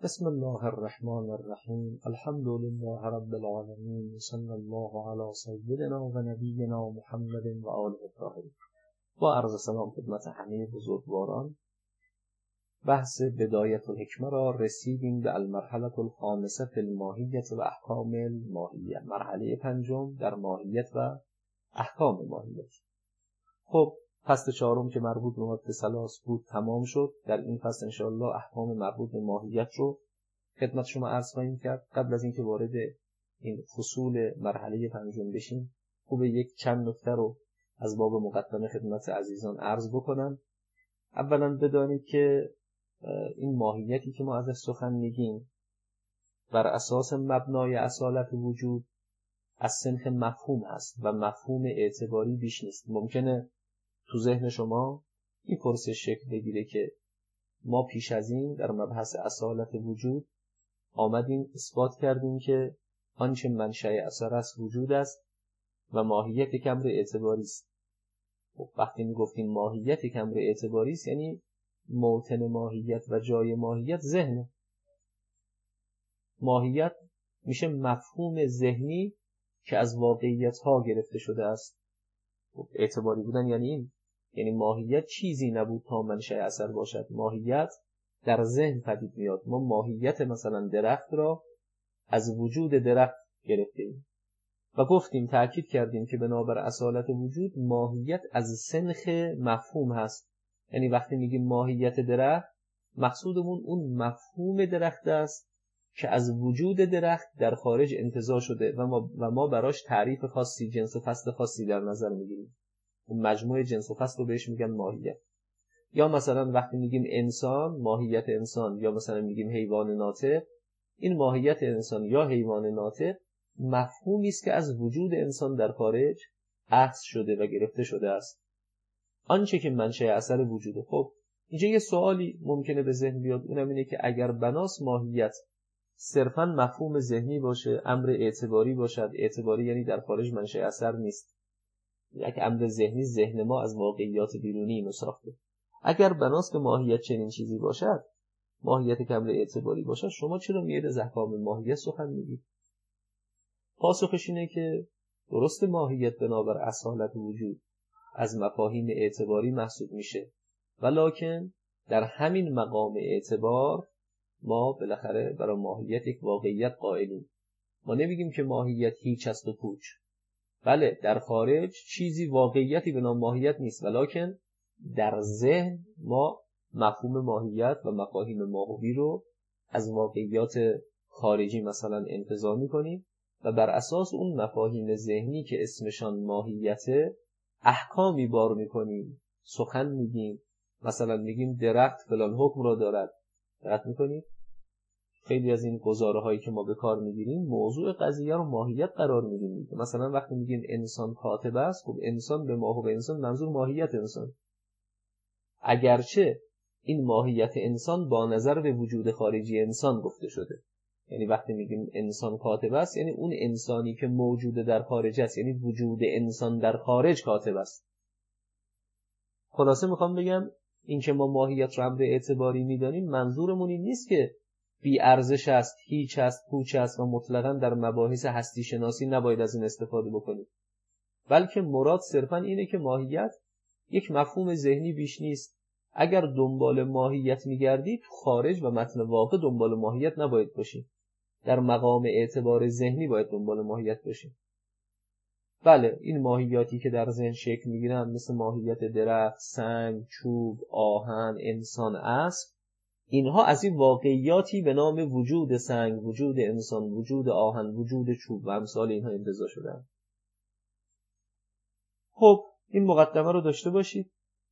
بسم الله الرحمن الرحیم. الحمد لله رب العالمین. صلی الله علی سیدنا و نبینا محمد و آله الطاهرین. با عرض سلام خدمت همه بزرگواران، بحث بدایت الحکمه را رسیدیم به المرحله الخامسه فی الماهیت و احکام الماهیه، مرحله پنجم در ماهیت و احکام ماهیت. خب فصل چهارم که مربوط به ماده ثلاث بود تمام شد. در این فصل انشاءالله احکام مربوط به ماهیت رو خدمت شما عرض خواهیم کرد. قبل از اینکه وارد این فصول مرحله پنجم بشیم، خوبه یک چند نکته رو از باب مقدمه خدمت عزیزان عرض بکنم. اولا بدانید که این ماهیتی که ما ازش سخن میگیم بر اساس مبنای اصالت وجود از صنف مفهوم هست و مفهوم اعتباری بیش نیست. ممکنه تو ذهن شما این پرسش شکل بگیره که ما پیش از این در مبحث اصالت وجود آمدیم اثبات کردیم که آنچه منشأ اثر است وجود است و ماهیت کمر اعتباری است. وقتی میگفتیم ماهیت کمر اعتباری است یعنی موطن ماهیت و جای ماهیت ذهنه. ماهیت میشه مفهوم ذهنی که از واقعیت ها گرفته شده است. اعتباری بودن یعنی این، یعنی ماهیت چیزی نبود تا منشأ اثر باشد. ماهیت در ذهن پدید میاد. ما ماهیت مثلا درخت را از وجود درخت گرفتیم و گفتیم، تأکید کردیم که بنابر اصالت وجود ماهیت از سنخ مفهوم هست. یعنی وقتی میگیم ماهیت درخت، مقصودمون اون مفهوم درخت است که از وجود درخت در خارج انتزاع شده و ما براش تعریف خاصی، جنس و فصل خاصی در نظر میگیریم. اون مجموعه جنس و فصل رو بهش میگن ماهیت. یا مثلا وقتی میگیم انسان، ماهیت انسان، یا مثلا میگیم حیوان ناطق، این ماهیت انسان یا حیوان ناطق مفهومی است که از وجود انسان در خارج اخذ شده و گرفته شده است. آنچه که منشأ اثر وجوده. خب اینجا یه سوالی ممکنه به ذهن بیاد، اونم اینه که اگر بناس ماهیت صرفاً مفهوم ذهنی باشه، امر اعتباری باشد، اعتباری یعنی در خارج منشأ اثر نیست، یک امر ذهنی، ذهن ما از واقعیات بیرونی اینو ساخته. اگر بناس که ماهیت چنین چیزی باشد، ماهیت کمر اعتباری باشد، شما چرا میاد از احکام ماهیت سخن میگید؟ پاسخش اینه که درست ماهیت بنابر اصالت وجود از مفاهیم اعتباری محسوب میشه، ولکن در همین مقام اعتبار ما بالاخره برای ماهیت یک واقعیت قائلیم. ما نمیگیم که ماهیت هیچ است و پوچ. بله، در خارج چیزی واقعیتی به نام ماهیت نیست، ولکن در ذهن ما مفهوم ماهیت و مفاهیم ماهوی رو از واقعیات خارجی مثلا انتزاع می‌کنیم و بر اساس اون مفاهیم ذهنی که اسمشان ماهیته احکامی بار می‌کنیم، سخن میگیم. مثلا میگیم درخت فلان حکم را دارد. دقت می‌کنید؟ خیلی از این گزاره‌هایی که ما به کار می‌گیریم موضوع قضیه رو ماهیت قرار می‌دیم. مثلا وقتی میگیم انسان کاتب است، خب انسان به ماهو به انسان منظور ماهیت انسان، اگرچه این ماهیت انسان با نظر به وجود خارجی انسان گفته شده. یعنی وقتی میگیم انسان کاتب است یعنی اون انسانی که موجود در خارج است، یعنی وجود انسان در خارج کاتب است. خلاصه میخوام بگم این که ما ماهیت رو امر اعتباری میدانیم منظورمون این نیست که بی ارزش است، هیچ است، پوچ است و مطلقاً در مباحث هستی شناسی نباید از این استفاده بکنیم، بلکه مراد صرفاً اینه که ماهیت یک مفهوم ذهنی بیش نیست. اگر دنبال ماهیت میگردی تو خارج و متن واقع دنبال ماهیت نباید باشی، در مقام اعتبار ذهنی باید دنبال ماهیت باشی. بله، این ماهیاتی که در ذهن شکل میگیرن مثل ماهیت درخت، سنگ، چوب، آهن، انسان، اسب، اینها از این واقعیاتی به نام وجود سنگ، وجود انسان، وجود آهن، وجود چوب و امثال اینها انتزاع شدن. خب این مقدمه رو داشته باشید.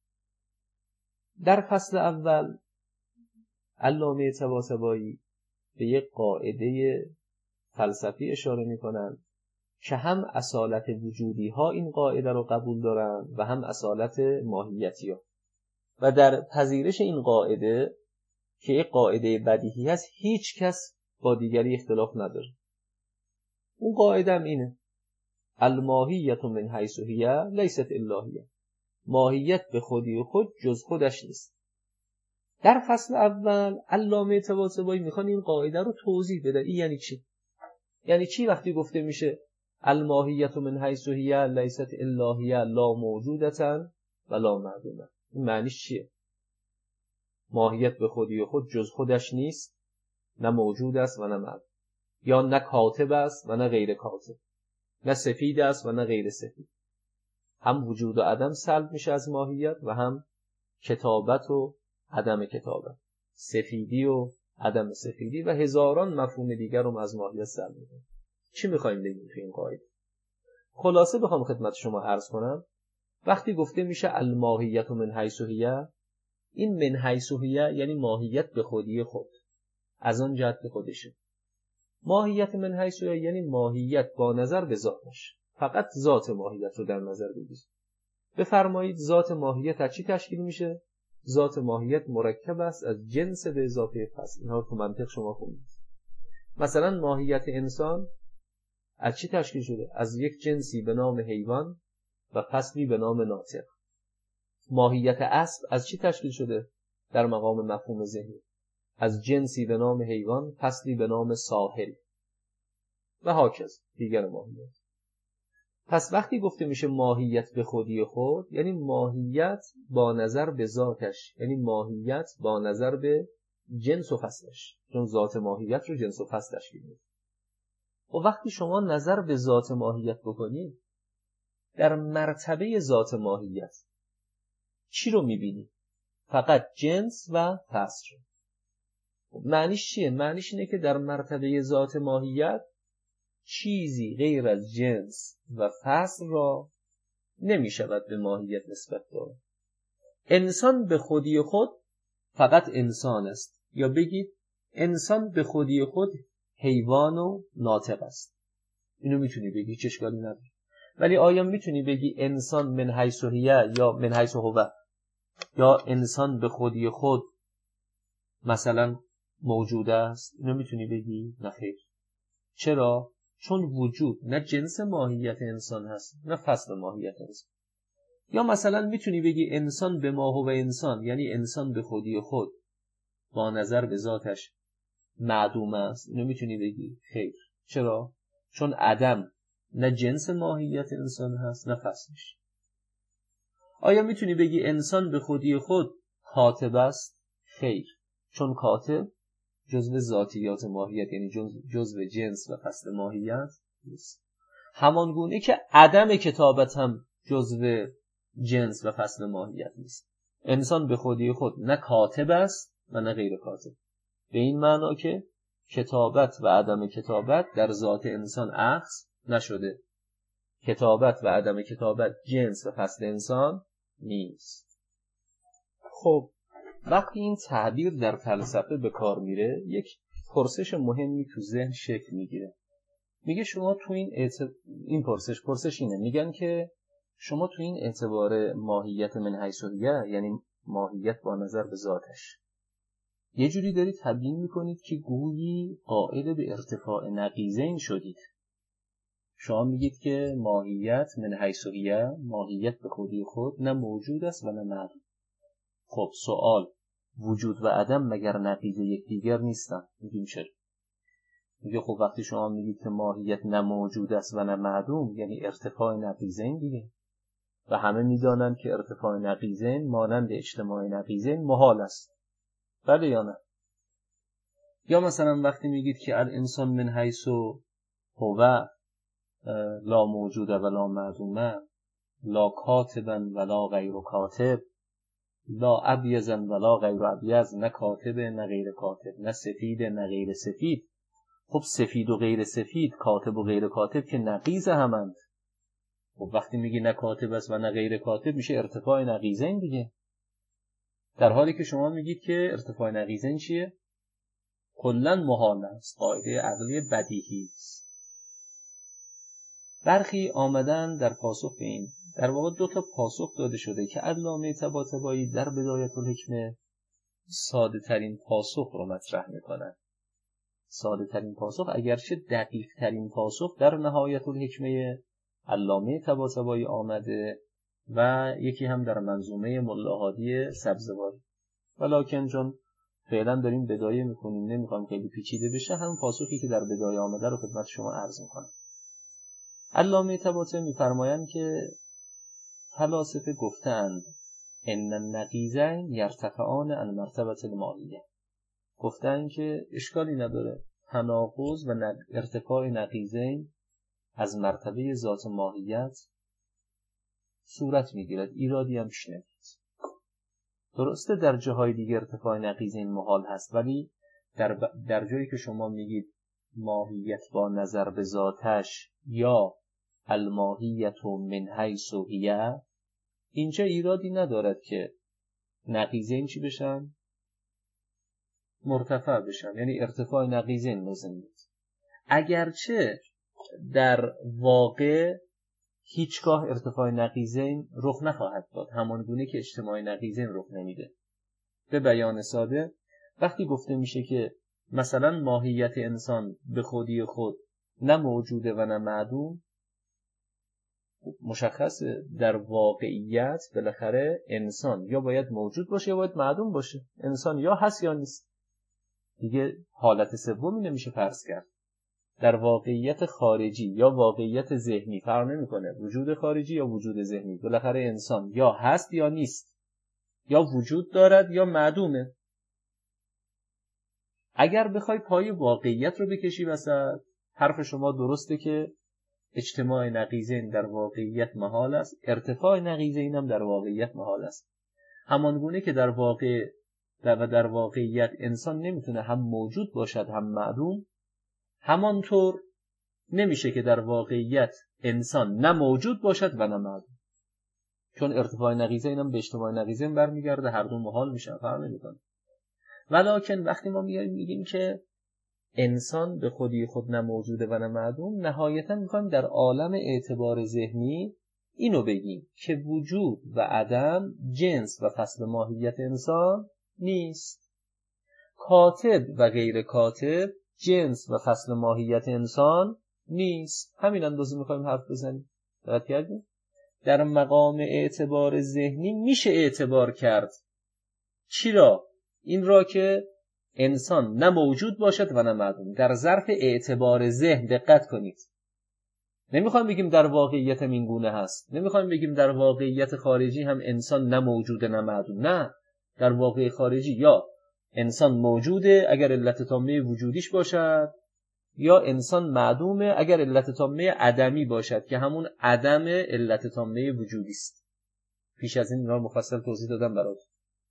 در فصل اول علامه طباطبایی به یک قاعده فلسفی اشاره می‌کنند که هم اصالت وجودی ها این قاعده رو قبول دارن و هم اصالت ماهیتی ها، و در پذیرش این قاعده که یک قاعده بدیهی هست هیچ کس با دیگری اختلاف نداره. اون قاعده هم اینه: الماهیت من حیث هی لیست الا هی. ماهیت به خودی خود جز خودش نیست. در فصل اول علامه طباطبایی میخوان این قاعده رو توضیح بده. این یعنی چی؟ یعنی چی وقتی گفته میشه الماهیت من حیث هی لیست الا هی لا موجودة ولا معدومة؟ این معنیش چیه؟ ماهیت به خودی خود جز خودش نیست، نه موجود است و نه معدوم، یا نه کاتب است و نه غیر کاتب، نه سفید است و نه غیر سفید. هم وجود و عدم سلب میشه از ماهیت و هم کتابت و عدم کتابت، سفیدی و عدم سفیدی و هزاران مفهوم دیگر رو از ماهیت سلب میکنه. چی میخوایم بگیم تو این قاعده؟ خلاصه بخوام خدمت شما عرض کنم، وقتی گفته میشه الماهیت من حیث هی، این من حیث هی یعنی ماهیت به خودی خود، از آن جهت که خودشه. ماهیت من حیث هی یعنی ماهیت با نظر به ذاتش. فقط ذات ماهیت رو در نظر بگیرید. بفرمایید ذات ماهیت از چی تشکیل میشه؟ ذات ماهیت مرکب است از جنس به اضافه فصل. اینها رو تو منطق شما خوندید. مثلا ماهیت انسان از چی تشکیل شده؟ از یک جنسی به نام حیوان و فصلی به نام ناطق. ماهیت اسب از چی تشکیل شده؟ در مقام مفهوم ذهنی از جنسی به نام حیوان، فصلی به نام ساحل و هاکذا دیگر ماهیت. پس وقتی گفته میشه ماهیت به خودی خود، یعنی ماهیت با نظر به ذاتش، یعنی ماهیت با نظر به جنس و فصلش، چون ذات ماهیت رو جنس و فصل تشکیل میده. و وقتی شما نظر به ذات ماهیت بکنید، در مرتبه ذات ماهیت چی رو میبینید؟ فقط جنس و فصل رو. معنیش چیه؟ معنیش اینه که در مرتبه ذات ماهیت چیزی غیر از جنس و فصل را نمیشود به ماهیت نسبت داد. انسان به خودی خود فقط انسان است، یا بگید انسان به خودی خود حیوان و ناطق است. اینو میتونی بگی، چه اشکالی نداره. ولی آیا میتونی بگی انسان من حیث هی یا من حیث هو، یا انسان به خودی خود مثلا موجود است؟ اینو میتونی بگی؟ نه خیر. چرا؟ چون وجود نه جنس ماهیت انسان هست نه فصل ماهیت انسان. یا مثلا میتونی بگی انسان به ما هو انسان، یعنی انسان به خودی خود با نظر به ذاتش معدوم است. اینو میتونی بگی؟ خیر. چرا؟ چون عدم نه جنس ماهیت انسان هست نه فصلش. آیا میتونی بگی انسان به خودی خود کاتب است؟ خیر. چون کاتب جزو ذاتیات ماهیت، یعنی جزو جنس و فصل ماهیت نیست. همان گونه که عدم کتابت هم جزو جنس و فصل ماهیت نیست. انسان به خودی خود نه کاتب است و نه غیر کاتب، به این معنا که کتابت و عدم کتابت در ذات انسان اخذ نشده. کتابت و عدم کتابت جنس و فصل انسان نیست. خب وقتی این تعبیر در فلسفه به کار میره، یک پرسش مهمی تو ذهن شکل میگیره. میگه شما تو این پرسش اینه، میگن که شما تو این اعتبار ماهیت من حیث هی، یعنی ماهیت با نظر به ذاتش، یه جوری دارید تبیین میکنید که گویی قائل به ارتفاع نقیضین شدید. شما میگید که ماهیت من حیث هی، ماهیت به خودی خود نه موجود است و نه معدوم. خب سوال، وجود و عدم مگر نقیض یکدیگر نیستن؟ میگیم چرا؟ میگه خب وقتی شما میگید که ماهیت نه موجود است و نه معدوم، یعنی ارتفاع نقیضین دیگه، و همه میدانند که ارتفاع نقیضین مانند اجتماع نقیضین محال است. بله یا نه؟ یا مثلا وقتی میگید که الانسان من حیث هو لا موجود و لا معدومه، لا کاتبا ولا غیر کاتب، لا ابیضا ولا غیر ابیض، نه کاتب نه غیر کاتب، نه سفید نه غیر سفید. خب سفید و غیر سفید، کاتب و غیر کاتب که نقیض همند. خب وقتی میگی نه کاتب است و نه غیر کاتب، میشه ارتفاع نقیضین دیگه، در حالی که شما میگید که ارتفاع نقیضین چیه؟ کلاً محال است، قاعده عقلی بدیهی است. برخی آمدن در پاسخ به این، در واقع 2 تا پاسخ داده شده که علامه طباطبایی در بدایت الحکمه ساده ترین پاسخ رو مطرح میکنن. ساده ترین پاسخ، اگرچه دقیق ترین پاسخ در نهایت الحکمه علامه طباطبایی آمده و یکی هم در منظومه ملا هادی سبزواری. ولکن چون فعلا داریم بدایه میکنیم نمیخوایم خیلی پیچیده بشه، همون پاسخی که در بدایه آمده رو خدمت شما عرض میکنم. علامه طباطبایی میفرمایند که فلاسفه گفتند ان النقیضین یرتفعان عن مرتبه الماهیه. گفتند که اشکالی نداره تناقض و ارتفاع نقیضین از مرتبه ذات ماهیت صورت میگیرد، ایرادی هم پیش نمیاد. درسته در جاهای دیگه ارتفاع نقیضین محال هست، ولی در جایی که شما میگید ماهیت با نظر به ذاتش یا الماهیت من حیث هی، اینجا ایرادی ندارد که نقیضین چی بشن؟ مرتفع بشن، یعنی ارتفاع نقیضین لازم نیست. اگرچه در واقع هیچگاه ارتفاع نقیضین رخ نخواهد داد، همان گونه که اجتماع نقیضین رخ نمیده. به بیان ساده وقتی گفته میشه که مثلا ماهیت انسان به خودی خود نه موجوده و نه معدوم، مشخصه در واقعیت بالاخره انسان یا باید موجود باشه یا باید معدوم باشه. انسان یا هست یا نیست، دیگه حالت سومی نمیشه فرض کرد. در واقعیت خارجی یا واقعیت ذهنی فرق نمیکنه، وجود خارجی یا وجود ذهنی، بالاخره انسان یا هست یا نیست، یا وجود دارد یا معدومه. اگر بخوای پای واقعیت رو بکشی وسط، حرف شما درسته که اجتماع نقیضین در واقعیت محال است، ارتفاع نقیضین هم در واقعیت محال است. همان گونه که در واقعیت انسان نمیتونه هم موجود باشد هم معدوم، همانطور نمیشه که در واقعیت انسان نه موجود باشد و نه معدوم، چون ارتفاع نقیضین هم به اجتماع نقیضین برمیگرده، هر دو محال میشن، فرق نمیکنه. ولکن وقتی ما میگیم که انسان به خودی خود نه موجوده و نه معدوم، نهایتا میخوایم در عالم اعتبار ذهنی اینو بگیم که وجود و عدم جنس و فصل ماهیت انسان نیست. کاتب و غیر کاتب جنس و فصل ماهیت انسان نیست. همین اندازه میخوایم حرف بزنیم. دقت کردیم؟ در مقام اعتبار ذهنی میشه اعتبار کرد. چی را؟ این را که انسان نه موجود باشد و نه معدوم. در ظرف اعتبار ذهن دقت کنید. نمیخوایم بگیم در واقعیت هم این گونه هست. نمیخوایم بگیم در واقعیت خارجی هم انسان نه موجوده نه معدوم. نه، در واقع خارجی یا انسان موجوده اگر علت تامه وجودیش باشد، یا انسان معدومه اگر علت تامه عدمی باشد که همون عدم علت تامه وجودی است. پیش از این را مفصل توضیح دادم براتون.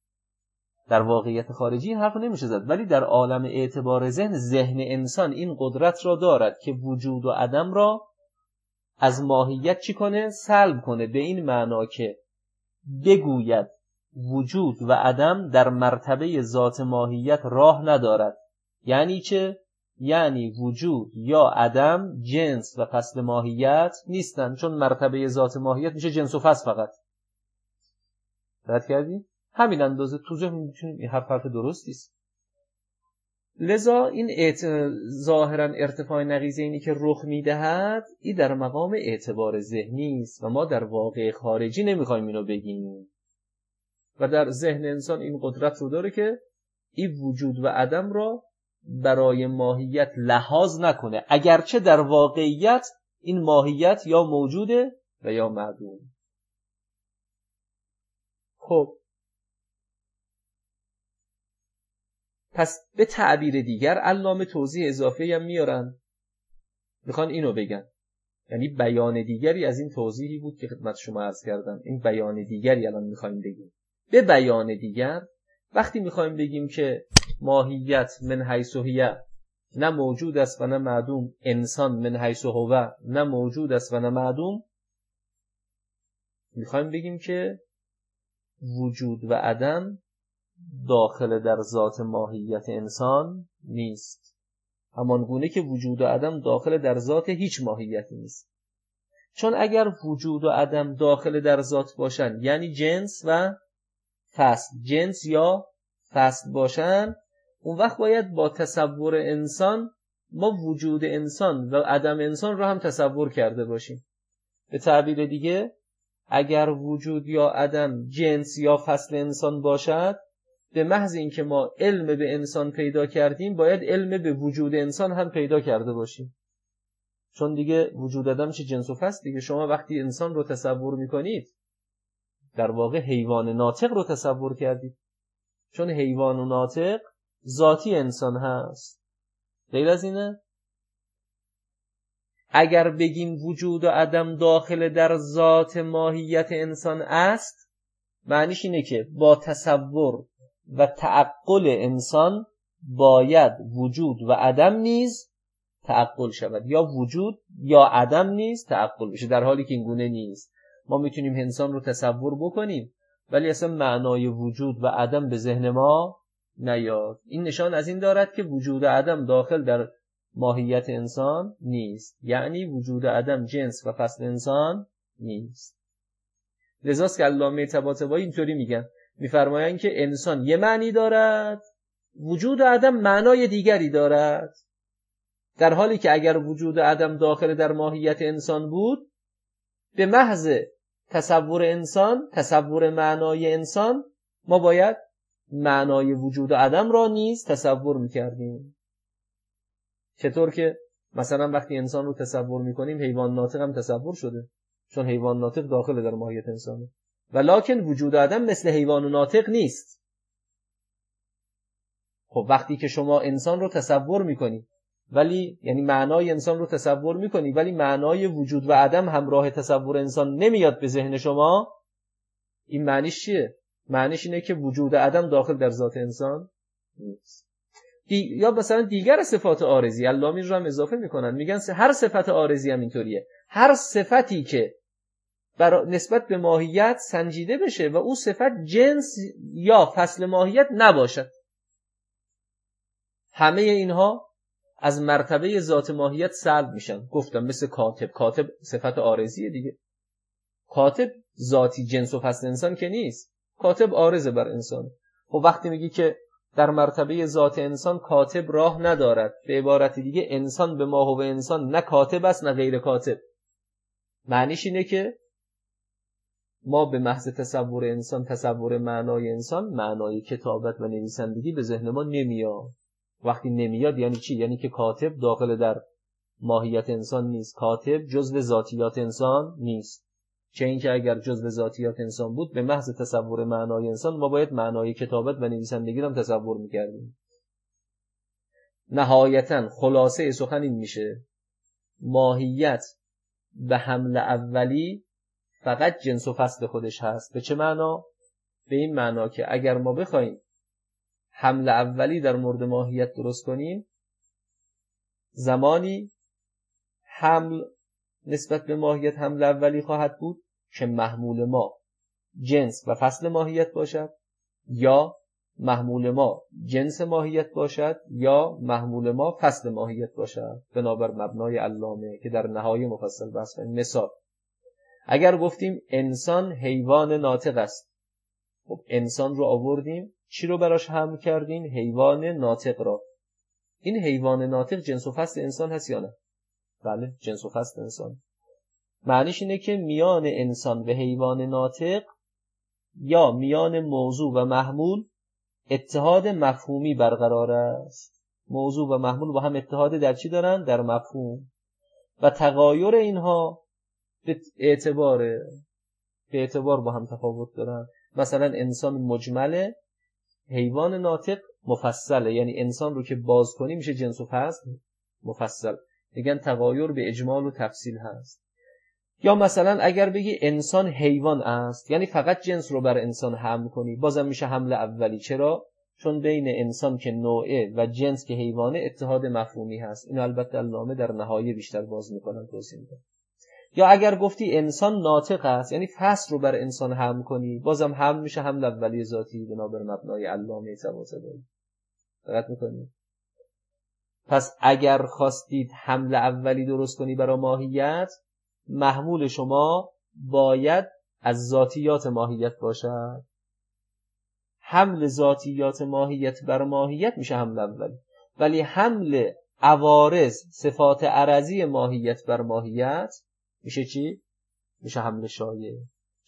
در واقعیت خارجی این حرف نمیشه زد، ولی در عالم اعتبار ذهن انسان این قدرت را دارد که وجود و عدم را از ماهیت چی کنه؟ سلب کنه، به این معنا که بگوید وجود و عدم در مرتبه ذات ماهیت راه ندارد. یعنی چه؟ یعنی وجود یا عدم جنس و فصل ماهیت نیستن، چون مرتبه ذات ماهیت میشه جنس و فصل فقط. درک کردی؟ همین اندازه توضیح میتونیم این حرف درستی است. لذا این ظاهرا ارتفاع نقیضینی که رخ میدهد این در مقام اعتبار ذهنی است و ما در واقع خارجی نمیخوایم اینو بگیم. و در ذهن انسان این قدرت رو داره که این وجود و عدم را برای ماهیت لحاظ نکنه، اگرچه در واقعیت این ماهیت یا موجوده و یا معدوم. خب پس به تعبیر دیگر علامه توضیح اضافی هم میارن، میخوان اینو بگن، یعنی بیان دیگری از این توضیحی بود که خدمت شما عرض کردم. این بیان دیگری الان میخوایم بگیم. به بیان دیگر وقتی میخوایم بگیم که ماهیت من حیث هی نه موجود است و نه معدوم، انسان من حیث هو نه موجود است و نه معدوم، میخوایم بگیم که وجود و عدم داخل در ذات ماهیت انسان نیست، همان گونه که وجود و عدم داخل در ذات هیچ ماهیتی نیست. چون اگر وجود و عدم داخل در ذات باشن، یعنی جنس و فصل، جنس یا فصل باشن، اون وقت باید با تصور انسان ما وجود انسان و عدم انسان رو هم تصور کرده باشیم. به تعبیر دیگه اگر وجود یا عدم جنس یا فصل انسان باشد، به محض اینکه ما علم به انسان پیدا کردیم باید علم به وجود انسان هم پیدا کرده باشیم. چون دیگه وجود آدم چه جنس و فصل دیگه. شما وقتی انسان رو تصور میکنید در واقع حیوان ناطق رو تصور کردید، چون حیوان و ناطق ذاتی انسان هست. غیر از اینه؟ اگر بگیم وجود و عدم داخل در ذات ماهیت انسان است، معنیش اینه که با تصور و تعقل انسان باید وجود و عدم نیز تعقل شود، یا وجود یا عدم نیز تعقل بشه، در حالی که این گونه نیست. ما میتونیم انسان رو تصور بکنیم ولی اصلا معنای وجود و عدم به ذهن ما نیاد. این نشان از این دارد که وجود و عدم داخل در ماهیت انسان نیست، یعنی وجود و عدم جنس و فصل انسان نیست. لذاست که علامه طباطبایی اینطوری میگن، میفرمایند که انسان یه معنی دارد، وجود و عدم معنای دیگری دارد، در حالی که اگر وجود و عدم داخل در ماهیت انسان بود، به محض تصور انسان، تصور معنای انسان، ما باید معنای وجود و عدم را نیز تصور میکردیم. چطور که مثلا وقتی انسان رو تصور میکنیم حیوان ناطق هم تصور شده، چون حیوان ناطق داخل در ماهیت انسانه، ولکن وجود و عدم مثل حیوان و ناطق نیست. خب وقتی که شما انسان رو تصور میکنی ولی یعنی معنای انسان رو تصور میکنی ولی معنای وجود و عدم همراه تصور انسان نمیاد به ذهن شما، این معنیش چیه؟ معنیش اینه که وجود و عدم داخل در ذات انسان نیست. یا مثلا دیگر صفات عارضی علامه رو هم اضافه میکنن، میگن هر صفت عارضی هم اینطوریه، هر صفتی که نسبت به ماهیت سنجیده بشه و اون صفت جنس یا فصل ماهیت نباشد، همه اینها از مرتبه ذات ماهیت سلب میشن. گفتم مثل کاتب، کاتب صفت عارضیه دیگه، کاتب ذاتی جنس و فصل انسان که نیست، کاتب عارضه بر انسان. خب وقتی میگی که در مرتبه ذات انسان کاتب راه ندارد، به عبارت دیگه انسان به ماهو انسان نه کاتب است نه غیر کاتب، معنیش اینه که ما به محض تصور انسان، تصور معنای انسان، معنای کتابت و نویسندگی به ذهن ما نمیاد. وقتی نمیاد یعنی چی؟ یعنی که کاتب داخل در ماهیت انسان نیست، کاتب جزو ذاتیات انسان نیست. چه اینکه اگر جزو ذاتیات انسان بود به محض تصور معنای انسان ما باید معنای کتابت و نویسندگی رو هم تصور میکردیم. نهایتاً خلاصه سخن این میشه ماهیت به حمل اولی فقط جنس و فصل خودش هست. به چه معنا؟ به این معنا که اگر ما بخوایم حمل اولی در مورد ماهیت درست کنیم، زمانی حمل نسبت به ماهیت حمل اولی خواهد بود که محمول ما جنس و فصل ماهیت باشد، یا محمول ما جنس ماهیت باشد، یا محمول ما فصل ماهیت باشد، بنابر مبنای علامه که در نهایه مفصل بحث کنیم. مثال اگر گفتیم انسان حیوان ناطق است، خب انسان رو آوردیم، چی رو براش حمل کردیم؟ حیوان ناطق را. این حیوان ناطق جنس و فصل انسان هست یا نه؟ بله، جنس و فصل انسان. معنیش اینه که میان انسان و حیوان ناطق یا میان موضوع و محمول اتحاد مفهومی برقرار است. موضوع و محمول با هم اتحاد در چی دارن؟ در مفهوم. و تغایر اینها به اعتبار با هم تفاوت دارن. مثلا انسان مجمله، حیوان ناطق مفصله، یعنی انسان رو که باز کنی میشه جنس و فصل مفصل. میگن تغایر به اجمال و تفصیل هست. یا مثلا اگر بگی انسان حیوان است، یعنی فقط جنس رو بر انسان حمل کنی، بازم میشه حمل اولی. چرا؟ چون بین انسان که نوعه و جنس که حیوانه اتحاد مفهومی هست. اینو البته علامه در نهایه بیشتر باز میکنن، توضیح میدن. یا اگر گفتی انسان ناطق است، یعنی فصل رو بر انسان حمل کنی، بازم حمل میشه حمل اولی ذاتی بنابر مبنای علامه طباطبایی. دقت میکنید؟ پس اگر خواستید حمل اولی درست کنی برای ماهیت، محمول شما باید از ذاتیات ماهیت باشد. حمل ذاتیات ماهیت بر ماهیت میشه حمل اولی، ولی حمل عوارض صفات عرضی ماهیت بر ماهیت میشه چی؟ میشه حمل شایع.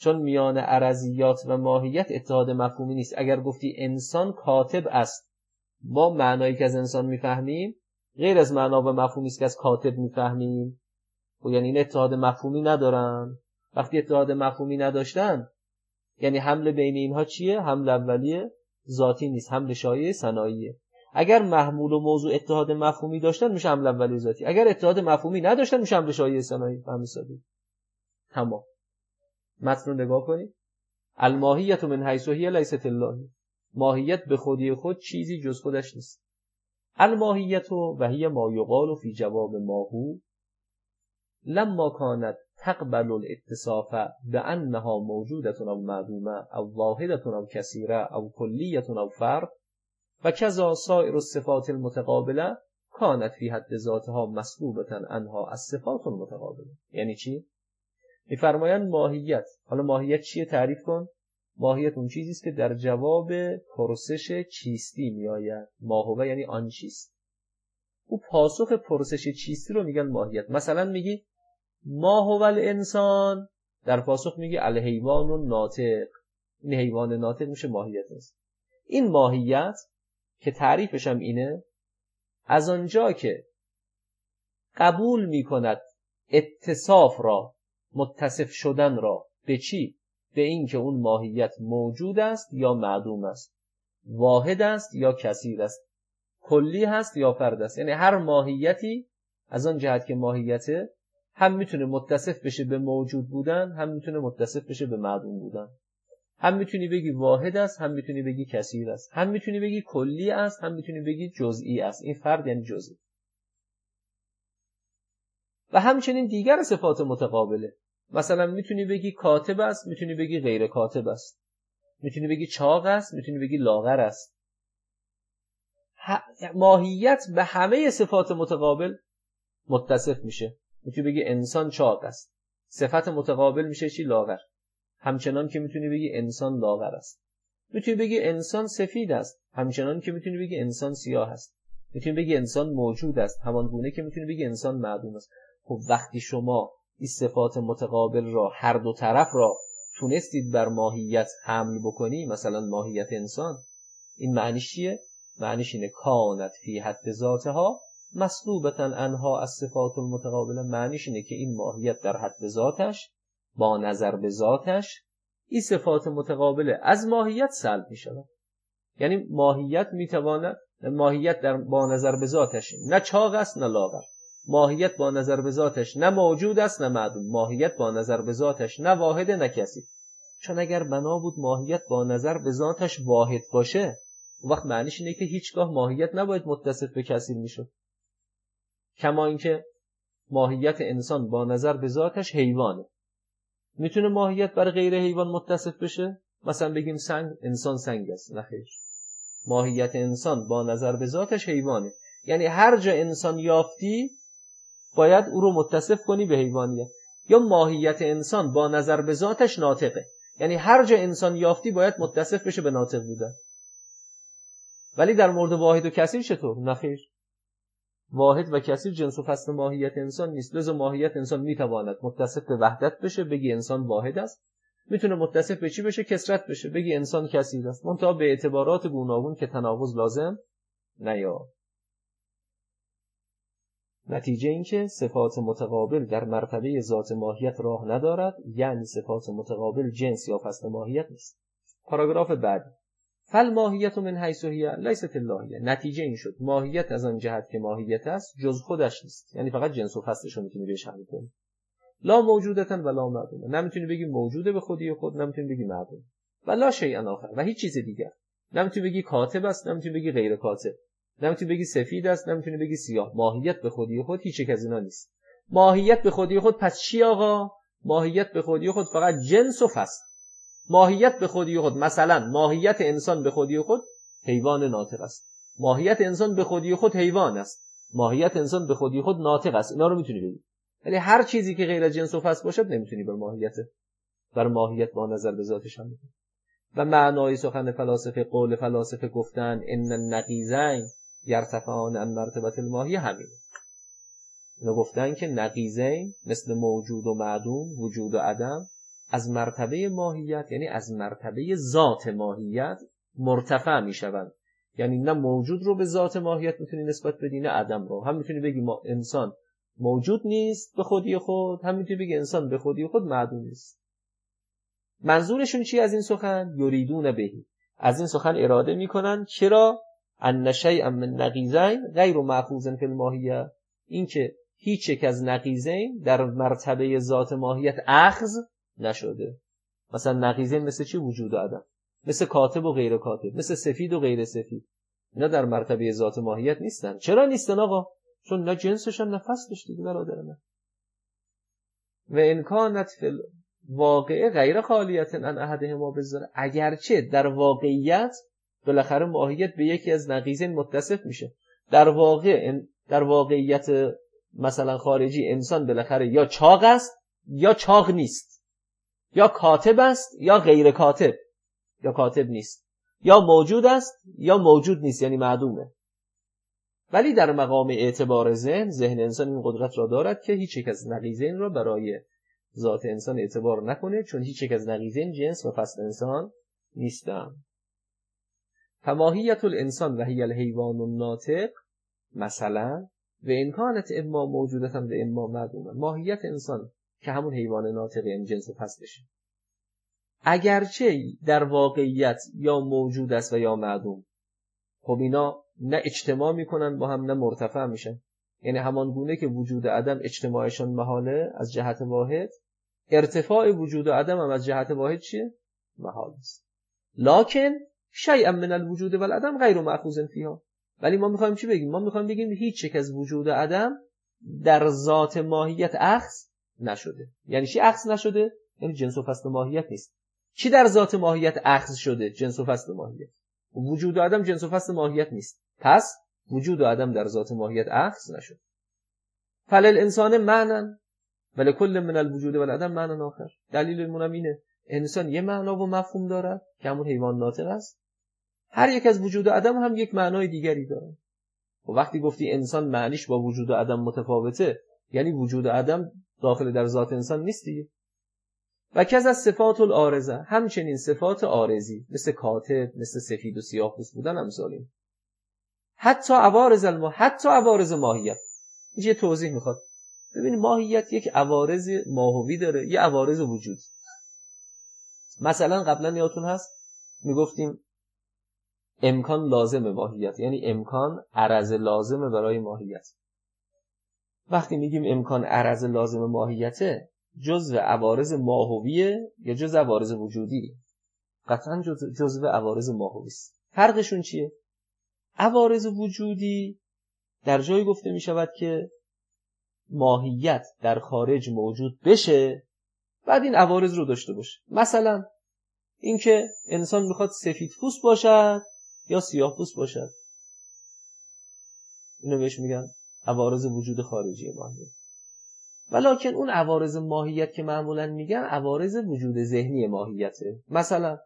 چون میان عرضیات و ماهیت اتحاد مفهومی نیست. اگر گفتی انسان کاتب است، با معنایی که از انسان میفهمیم غیر از معنا و مفهومی است که از کاتب میفهمیم، و یعنی این اتحاد مفهومی ندارن. وقتی اتحاد مفهومی نداشتن یعنی حمل بین اینها چیه؟ حمل اولیه ذاتی نیست، حمل شایعه ثناییه. اگر محمول و موضوع اتحاد مفهومی داشتن میشه حمل اولیه ذاتی، اگر اتحاد مفهومی نداشتن میشه حمل شایعه ثنایی. فهمی سادی؟ تمام. متن رو نگاه کنید. الماهیت من حیث هی لیست الله. ماهیت به خودی خود چیزی جز خودش نیست. الماهیت و هی ما یقال فی جواب ما هو لما کانت تقبل الاتصاف بانها موجودة او معدومه او واحدة او کثیره او کلیة او فرد و کذا سایر الصفات المتقابله کانت فی حد ذاتها مسلوبة عنها الصفات المتقابله. یعنی چی؟ میفرمایند ماهیت، حالا ماهیت چیه تعریف کن؟ ماهیت اون چیزی است که در جواب پرسش چیستی میآید. ما هو یعنی آن چیست. او پاسخ پرسش چیستی رو میگن ماهیت. مثلا میگی ما هو الانسان، در پاسخ میگی الحیوان الناطق. این حیوان ناطق میشه ماهیت است. این ماهیت که تعریفش هم اینه، از آنجا که قبول میکند اتصاف را، متصف شدن را به چی؟ به این که اون ماهیت موجود است یا معدوم است، واحد است یا کثیر است، کلی هست یا فرد است. یعنی هر ماهیتی از آن جهت که ماهیته هم میتونه متصف بشه به موجود بودن، هم میتونه متصف بشه به معدوم بودن. هم میتونی بگی واحد است، هم میتونی بگی کثیر است، هم میتونی بگی کلی است، هم میتونی بگی جزئی است. این فرد یعنی جزئی. و همچنین دیگر صفات متقابله. مثلا میتونی بگی کاتب است، میتونی بگی غیر کاتب است، میتونی بگی چاق است، میتونی بگی لاغر است. ماهیت به همه صفات متقابل متصف میشه. میتونی بگی انسان چاق است، صفت متقابل میشه چی؟ لاغر. همچنان که میتونی بگی انسان لاغر است. میتونی بگی انسان سفید است، همچنان که میتونی بگی انسان سیاه است. میتونی بگی انسان موجود است، همان گونه که میتونی بگی انسان معدوم است. خب وقتی شما این صفات متقابل را، هر دو طرف را تونستید بر ماهیت حمل بکنی، مثلا ماهیت انسان، این معنیش چیه؟ معنیش اینه کانت فی حد ذاتها مسلوبتن عنها الصفات المتقابله. معنیش اینه که این ماهیت در حد ذاتش، با نظر به ذاتش، این صفات متقابله از ماهیت سلب می شود. یعنی ماهیت میتواند، ماهیت در با نظر به ذاتش نه چاق است نه لاغر، ماهیت با نظر به ذاتش نه موجود است نه معدوم، ماهیت با نظر به ذاتش نه واحد نه کثیر. چون اگر بنا بود ماهیت با نظر به ذاتش واحد باشه، اون وقت معنیش اینه که هیچگاه ماهیت نباید متصف به کثیر میشد. کما اینکه ماهیت انسان با نظر به ذاتش حیوانه، میتونه ماهیت بر غیر حیوان متصف بشه؟ مثلا بگیم سنگ، انسان سنگ است. نه خیر. ماهیت انسان با نظر به ذاتش حیوانه. یعنی هر جا انسان یافتی باید او رو متصف کنی به حیوانیت. یا ماهیت انسان با نظر به ذاتش ناطقه، یعنی هر جا انسان یافتی باید متصف بشه به ناطق بودن. ولی در مورد واحد و کثیر چطور؟ نه خیر. واحد و کثیر جنس و فصل ماهیت انسان نیست. لذا ماهیت انسان میتواند متصف به وحدت بشه، بگی انسان واحد است، میتونه متصف به چی بشه؟ کثرت بشه، بگی انسان کثیر است. منتها به اعتبارات گوناگون که تناقض لازم نیاد. نتیجه این که صفات متقابل در مرتبه ذات ماهیت راه ندارد، یعنی صفات متقابل جنس یا فصل ماهیت نیست. پاراگراف بعد، فالماهیت من حیث هی لیست اللهیه. نتیجه این شد ماهیت از آن جهت که ماهیت است جز خودش نیست، یعنی فقط جنس و فصلش رو میتونی بهش حمل کنی. لا موجودتن ولا معدومه، نمیتونی بگی موجوده به خودی خود، نمیتونی بگی معدوم. ولا شیء آخر، و هیچ چیز دیگر. نمیتونی بگی کاتب است، نمیتونی بگی غیر کاتب، نمیتونی بگی سفید است، نمیتونی بگی سیاه. ماهیت به خودی خود هیچ یک از اینا نیست. ماهیت به خودی خود پس چی آقا؟ ماهیت به خودی خود فقط جنس و فصل. ماهیت به خودی خود، مثلا ماهیت انسان به خودی خود حیوان ناطق است، ماهیت انسان به خودی خود حیوان است، ماهیت انسان به خودی خود ناطق است. اینا رو میتونی بگی. ولی هر چیزی که غیر از جنس و فصل باشد نمیتونی بر ماهیت با نظر به ذاتش هم بگی. و معنای سخن فلاسفه، قول فلاسفه گفتن ان النقیضین یرتفعان عن مرتبه الماهیه، همین. اینا گفتن که نقیضین مثل موجود و معدوم، وجود و عدم، از مرتبه ماهیت، یعنی از مرتبه ذات ماهیت مرتفع میشوند. یعنی نه موجود رو به ذات ماهیت میتونی نسبت بدی، نه عدم رو. هم میتونی بگی ما انسان موجود نیست به خودی خود، هم میتونی بگی انسان به خودی خود معدوم نیست. منظورشون چی از این سخن؟ یریدون بهی، از این سخن اراده میکنن چرا؟ ان شیئا من نقیضین غیر مأخوذ فی الماهیه، این که هیچ یک از نقیضین در مرتبه ذات ماهیت اخذ نشده. مثلا نقیضین مثل چی؟ وجود و عدم، مثل کاتب و غیر کاتب، مثل سفید و غیر سفید. اینا در مرتبه ذات ماهیت نیستن. چرا نیستن آقا؟ چون نه جنسشن نه فصلش دیگه برادر من. و ان کانت فی الواقع غیر خالیت ان احدهما بالذات، اگرچه در واقعیت بالاخره ماهیت به یکی از نقیضین متصف میشه. در واقعیت مثلا خارجی انسان بالاخره یا چاق است یا چاق نیست، یا کاتب است یا غیر کاتب یا کاتب نیست، یا موجود است یا موجود نیست، یعنی معدومه. ولی در مقام اعتبار ذهن انسان این قدرت را دارد که هیچ یک از نقیضین را برای ذات انسان اعتبار نکنه، چون هیچ یک از نقیضین جنس و فصل انسان نیستن. فماهیت الانسان و هی الحیوان الناطق مثلا و ان کانت اما موجودتا و اما معدومه، ماهیت انسان که همون حیوان ناطق یعنی جنس فصلشه، اگرچه در واقعیت یا موجود است و یا معدوم، خب اینا نه اجتماع میکنن با هم نه مرتفع میشن. یعنی همان گونه که وجود عدم اجتماعشان محاله از جهت واحد، ارتفاع وجود عدم هم از جهت واحد چیه؟ محال است. لکن شیئا من الوجود و العدم غیر مأخوذ فیها، ولی ما میخوایم چی بگیم؟ ما میخوایم بگیم هیچ یک از وجود عدم در ذات ماهیت اخذ نشده. یعنی چی اخذ نشده؟ یعنی جنس و فصل ماهیت نیست. چی در ذات ماهیت اخذ شده؟ جنس و فصل ماهیت. وجود و عدم جنس و فصل ماهیت نیست، پس وجود و عدم در ذات ماهیت اخذ نشد. فللانسان معنی ولکل من الوجود و العدم معنی آخر. دلیل من اینه انسان یه معنا و مفهوم داره که همون حیوان ناطق است، هر یک از وجود و عدم هم یک معنای دیگری داره. و وقتی گفتی انسان معنیش با وجود و عدم متفاوته، یعنی وجود و عدم داخل در ذات انسان نیست دیگه. و کذا صفات العارضه، همچنین صفات عارضی مثل کاتب، مثل سفید و سیاه پوست بودن امثالین. حتی عوارض ماهیت. یه توضیح میخواد. ببین ماهیت یک عوارض ماهوی داره، یه عوارض وجود. مثلا قبلا یادتون هست میگفتیم امکان لازم ماهیت، یعنی امکان عرض لازم برای ماهیت. وقتی میگیم امکان عرض لازم ماهیته، جزء عوارض ماهویه یا جزء عوارض وجودی؟ قطعا جزء عوارض ماهویی است. فرقشون چیه؟ عوارض وجودی در جایی گفته می شود که ماهیت در خارج موجود بشه، بعد این عوارض رو داشته باشه. مثلا اینکه انسان میخواد سفید پوست باشد یا سیاه پوست باشد، اینو بهش میگن عوارض وجود خارجی ماهیت. ولکن اون عوارض ماهیت که معمولا میگن عوارض وجود ذهنی ماهیته. مثلا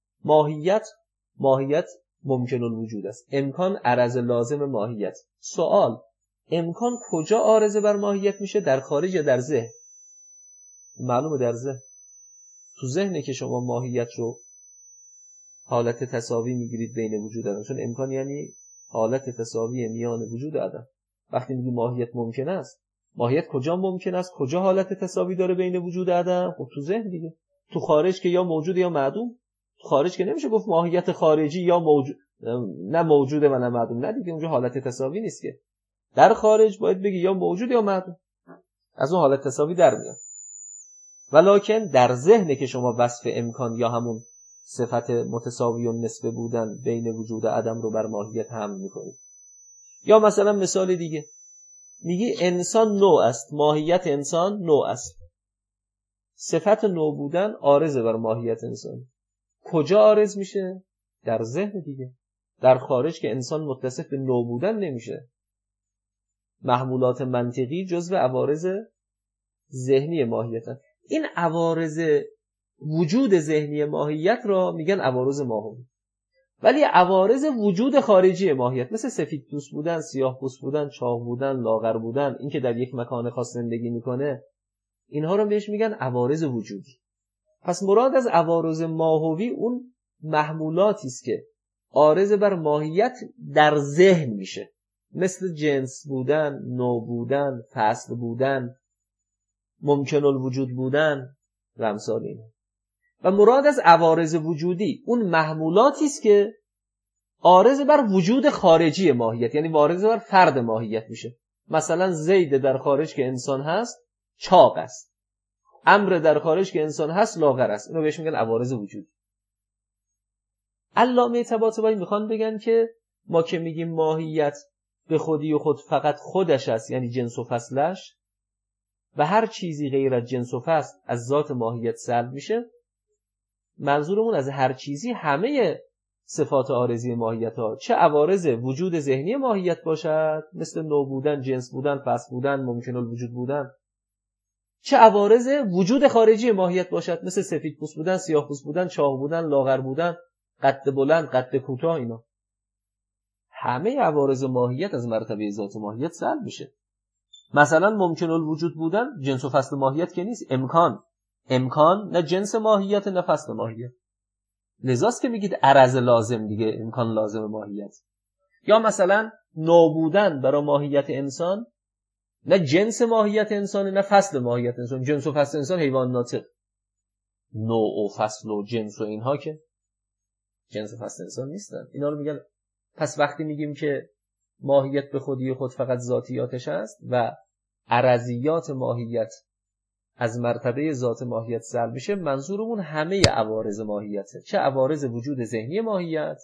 ماهیت ممکن الوجود است، امکان عرض لازم ماهیت. سوال، امکان کجا عارضه بر ماهیت میشه؟ در خارج یا در ذهن؟ معلومه در ذهن. تو ذهنه که شما ماهیت رو حالت تساوی میگیرید بین وجود و عدم، چون امکان یعنی حالت تساوی میان وجود و عدم. وقتی میگی ماهیت ممکن است، ماهیت کجا ممکن است؟ کجا حالت تساوی داره بین وجود و عدم؟ خب تو ذهن دیگه. تو خارج که یا موجود یا معدوم. تو خارج که نمیشه گفت ماهیت خارجی یا موجود، نه موجوده و نه معدوم، نه دیگه، اونجا حالت تساوی نیست که. در خارج باید بگی یا موجود یا معدوم، از اون حالت تساوی در میاد. ولکن در ذهن که شما وصف امکان یا همون صفت متساوی و نسبه بودن بین وجود و عدم رو بر ماهیت حمل میکنید. یا مثلا مثال دیگه، میگی انسان نوع است، ماهیت انسان نوع است. صفت نوع بودن عارض بر ماهیت انسان. کجا عارض میشه؟ در ذهن دیگه. در خارج که انسان متصف به نوع بودن نمیشه. محمولات منطقی جزو عوارض ذهنی ماهیت هست. این عوارض وجود ذهنی ماهیت را میگن عوارض ماهوی. ولی عوارض وجود خارجی ماهیت مثل سفید پوست بودن، سیاه پوست بودن، چاق بودن، لاغر بودن، این که در یک مکان خاص زندگی میکنه، اینها رو بهش میگن عوارض وجودی. پس مراد از عوارض ماهوی اون محمولاتی است که عارض بر ماهیت در ذهن میشه، مثل جنس بودن، نوع بودن، فصل بودن، ممکن الوجود بودن و امثال اینا. و مراد از عوارض وجودی اون محمولاتی است که عارض بر وجود خارجی ماهیت، یعنی عارض بر فرد ماهیت میشه. مثلا زید در خارج که انسان هست چاق است، امر در خارج که انسان هست لاغر است. اینو بهش میگن عوارض وجودی. علامه طباطبایی میخوان بگن که ما که میگیم ماهیت به خودی و خود فقط خودش است، یعنی جنس و فصلش، و هر چیزی غیر از جنس و فصل از ذات ماهیت سلب میشه، منظورمون از هر چیزی همه صفات عارضی ماهیت ها، چه عوارض وجود ذهنی ماهیت باشد مثل نوع بودن، جنس بودن، فصل بودن، ممکن الوجود بودن، چه عوارض وجود خارجی ماهیت باشد مثل سفید پوست بودن، سیاه پوست بودن، چاق بودن، لاغر بودن، قد بلند، قد کوتاه، اینا همه عوارض ماهیت از مرتبه ذات ماهیت سلب میشه. مثلا ممکن الوجود بودن جنس و فصل ماهیت که نیست، امکان نه جنس ماهیت نه فصل ماهیت، لذاست که میگید عرض لازم دیگه، امکان لازم ماهیت. یا مثلا نوع بودن برای ماهیت انسان نه جنس ماهیت انسان نه فصل ماهیت انسان. جنس و فصل انسان حیوان ناطق، نوع و فصل و جنس و اینها که جنس و فصل انسان نیستن. اینا رو میگن. پس وقتی میگیم که ماهیت به خودی خود فقط ذاتیاتش است و عرضیات ماهیت از مرتبه ذات ماهیت سلب میشه، منظورمون همه عوارض ماهیته، چه عوارض وجود ذهنی ماهیت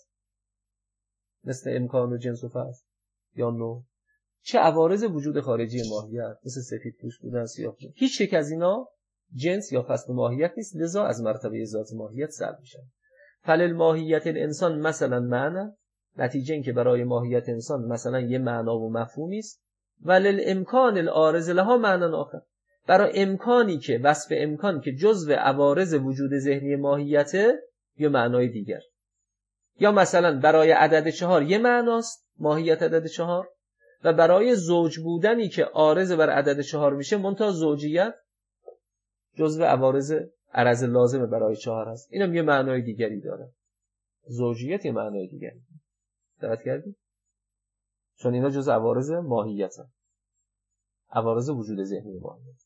مثل امکان و جنس و فصل یا نوع، چه عوارض وجود خارجی ماهیت مثل سفید پوست بودن، سیاه پوست. هیچ یک از اینا جنس یا فصل ماهیت نیست، لذا از مرتبه ذات ماهیت سلب میشن. فللماهیت الانسان مثلا معنی، نتیجه این که برای ماهیت انسان مثلا یه معنا و مفهومی است، وللامکان العارض لها معنی آخر، برای امکانی که وصف امکان که جزء عوارض وجود ذهنی ماهیته یه معنای دیگر. یا مثلا برای عدد 4 یه معناست ماهیت عدد 4، و برای زوج بودنی که عارض بر عدد 4 میشه منتها زوجیت جزء عوارض عرض لازم برای 4 هست، اینم یه معنای دیگری داره. زوجیت یه معنای دیگری. دقت کردید؟ چون اینا جزء عوارض ماهیتن، عوارض وجود ذهنی ماهیت.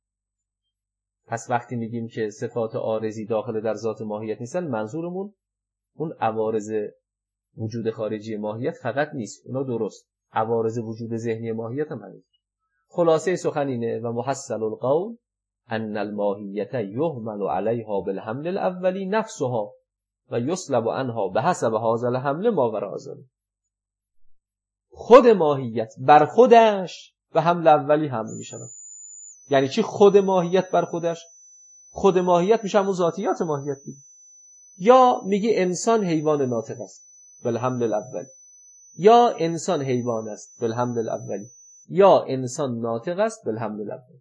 پس وقتی میگیم که صفات عارضی داخل در ذات ماهیت نیستن، منظورمون اون عوارض وجود خارجی ماهیت فقط نیست، اونا درست، عوارض وجود ذهنی ماهیت هم هست. خلاصه سخن اینه و محصل القول ان الماهیت یهمل علیها بالحمل الاولی نفسها و یسلب عنها بحسب هذا الحمل ما وراء ذلك. خود ماهیت بر خودش به حمل اولی حمل می شود. یعنی چی خود ماهیت بر خودش؟ خود ماهیت میشه همون ذاتیات ماهیت دیگه. یا میگه انسان حیوان ناطق است بالحمل الاولی، یا انسان حیوان است بالحمل الاولی، یا انسان ناطق است بالحمل الاولی.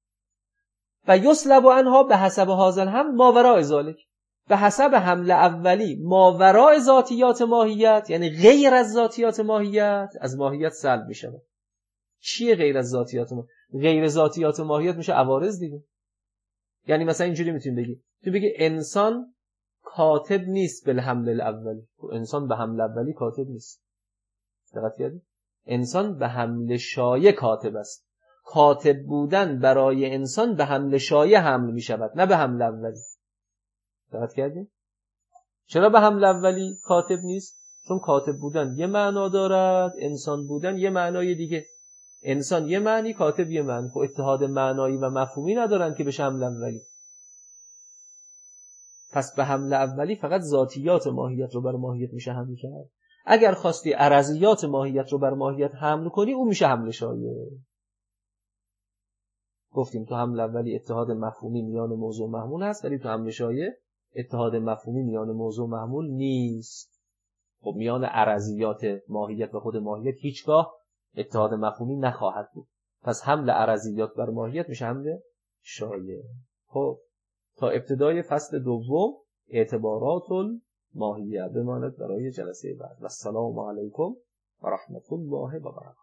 و یسلب عنها به حسب هذا الحمل ما وراء ذلك، به حسب حمل اولی ما وراء ذاتیات ماهیت، یعنی غیر از ذاتیات ماهیت، از ماهیت سلب می شود. چیه غیر از ذاتیات ماهیت؟ غیر ذاتیات ماهیت میشه عوارض دیگه. یعنی مثلا اینجوری میتونیم بگی، تو بگی انسان کاتب نیست بالحمل الاولی، انسان به حمل اولی کاتب نیست. دقت کردی؟ انسان به حمل شایع کاتب است. کاتب بودن برای انسان به حمل شایع حمل می شود، نه به حمل اولی. دقت کردی؟ چرا به حمل اولی کاتب نیست؟ چون کاتب بودن یه معنا دارد، انسان بودن یه معنای دیگه. انسان یه معنی، کاتب یه معنی، خب اتحاد معنایی و مفهومی ندارن که بشه حمل اولی. پس به حمل اولی فقط ذاتیات ماهیت رو بر ماهیت میشه حمل کرد. اگر خواستی عرضیات ماهیت رو بر ماهیت حمل کنی، اون میشه حمل شایع. گفتیم تو حمل اولی اتحاد مفهومی میان موضوع محمول هست، ولی تو حمل شایع اتحاد مفهومی میان موضوع محمول نیست. خب میان عرضیات ماهیت و خود ماهیت هیچگاه اتحاد مفهومی نخواهد بود. پس حمل عرضیات بر ماهیت میشه حمل شایع. خب تا ابتدای فصل دوم اعتبارات الماهیه بماند برای جلسه بعد. و السلام علیکم و رحمت الله و برکاته.